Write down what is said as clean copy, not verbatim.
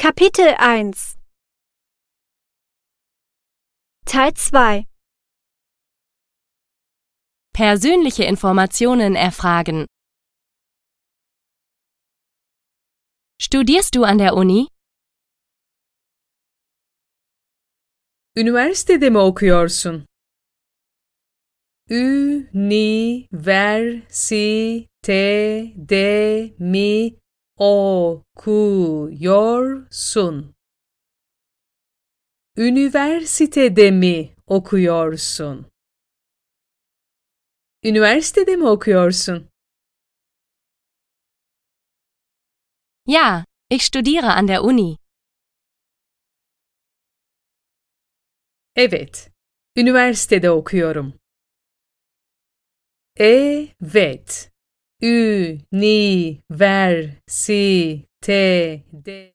Kapitel 1 Teil 2 Persönliche Informationen erfragen. Studierst du an der Uni? Üniversitede mi okuyorsun? Üniversitede mi okuyorsun? Üniversitede mi okuyorsun? Üniversitede mi okuyorsun? Ja, ich studiere an der Uni. Evet, üniversitede okuyorum. Evet, üniversitede